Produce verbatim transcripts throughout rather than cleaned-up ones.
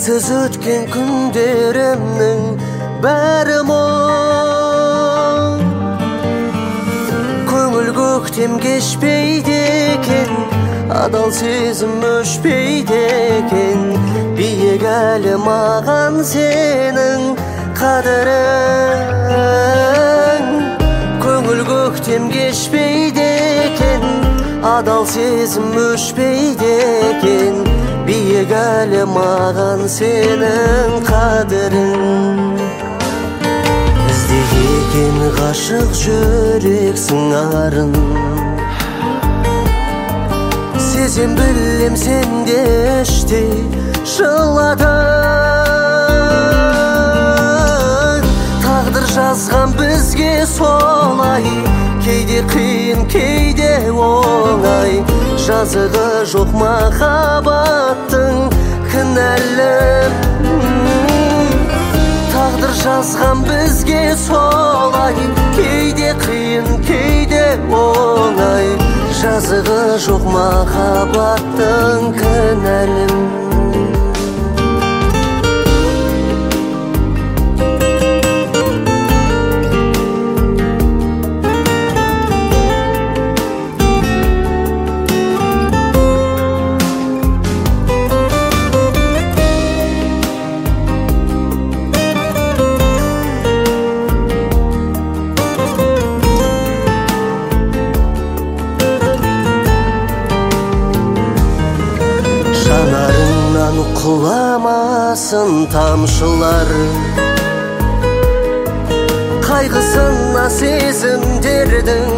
Сіз өткен күндерімнің бәрі мұң. Көңіл көктем кешпейді екен, адал сезім өшпейді екен. Биік әлі маған сенің қадірің. Көңіл көктем кешпейді екен, адал сезім өшпейді екен. Биік әлі маған сенің қадірің. Іздеген ғашық жүрек сыңарын, сезем білем сенде іштей жыладың. Тағдыр жазған бізге солай, кейде қиын кейде оңай. Жазығы жоқ махаббаттың кінәлім. Тағдыр жазған бізге солай, кейде қиын кейде оңай. Жазығы жоқ махаббаттың кінәлім. Құламасын тамшылар, қайғысына сезімдердің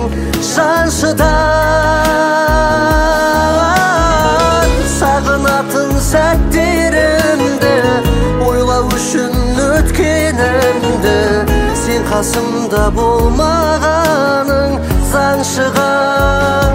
жаншыдан. Сағынатын сәттерімді, ойлау үшін өткенімді, сен қасымда болмағаның заң шығар.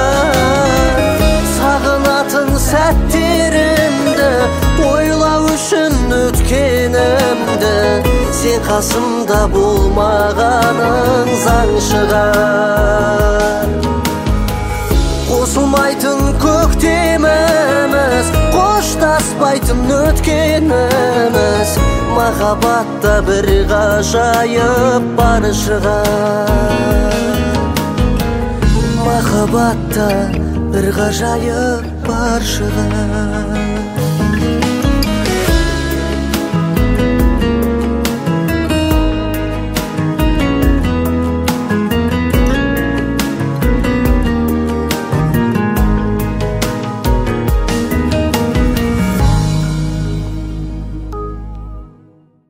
Сағынатын сәттерімді, ойлау үшін өткенімді, сен қасымда болмағаның заң шығар. Қосылмайтын көктеміміз, қоштаспайтын өткеніміз, махаббатта бір ғажайып бар шығар. Махаббатта бір ғажайып бар шығар.